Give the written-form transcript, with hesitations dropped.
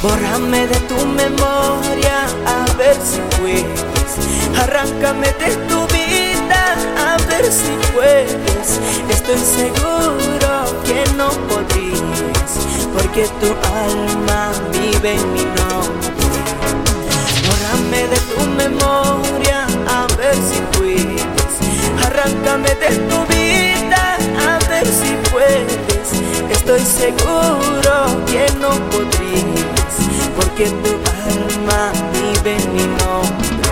Bórrame de tu memoria, a ver si puedes. Arráncame de tu vida, a ver si puedes. Estoy seguro que no podrías, porque tu alma vive en mi nombre. Bórrame de tu memoria, a ver si puedes. Arráncame de tu vida, a ver si puedes. Estoy seguro que no podrías, porque tu alma vive en mi nombre.